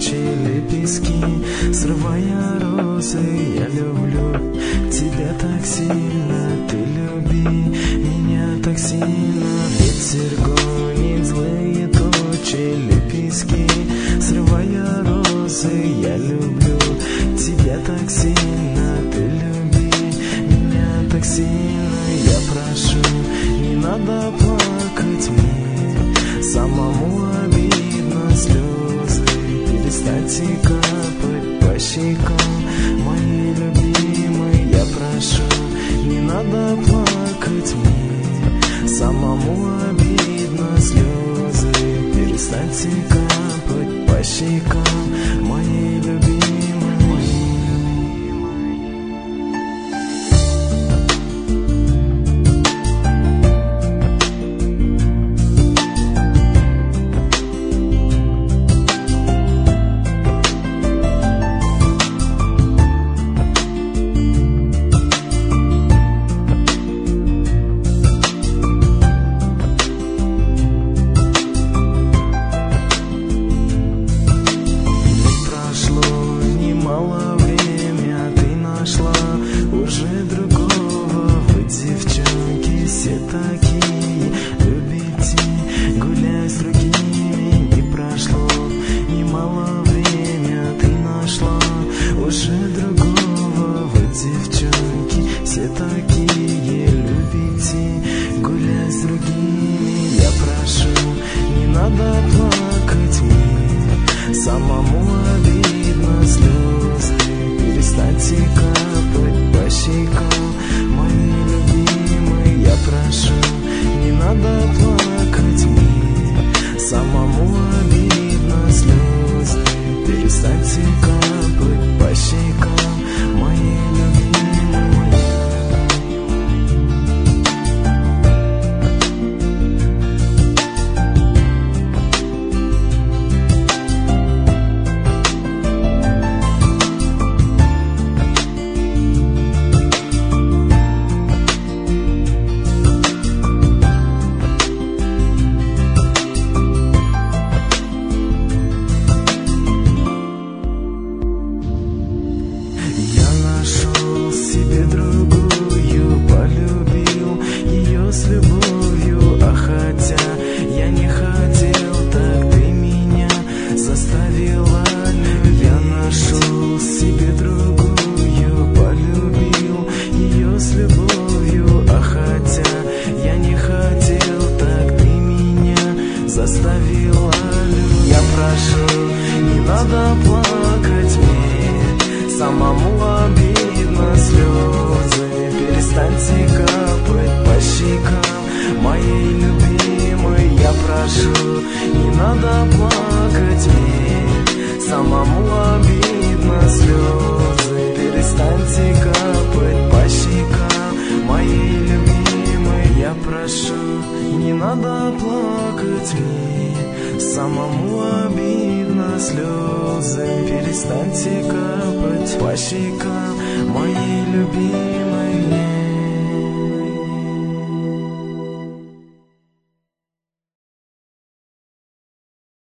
тучи, лепестки, срывая розы. Я люблю тебя так сильно, ты люби меня так сильно. Ветер гонит злые тучи, лепестки, срывая розы. Я люблю тебя так сильно, ты люби меня так сильно. Я прошу, не надо плакать мне, самому обидно, слезы перестаньте капать по щекам моей любимой. Я прошу, не надо плакать мне, самому обидно, слезы перестаньте капать по щекам моей любимой. Самому обидно, слезы перестаньте капать по щекам моей любимой. Я прошу, не надо плакать мне, самому обидно, слезы перестаньте капать по щекам моей любимой. Себе другую полюбил ее с любовью, а хотя я не хотел, так ты меня заставила любить. Я нашел себе другую, полюбил ее с любовью, а хотя я не хотел, так ты меня заставила любить. Я прошу, не надо плакать мне, самому обидно, слезы перестаньте капать по щекам моей любимой. Я прошу, не надо плакать мне, самому обидно, слезы перестаньте капать по щекам моей любимой. Я прошу, не надо плакать мне, самому обидно, слезы перестаньте капать по щекам моей любимой.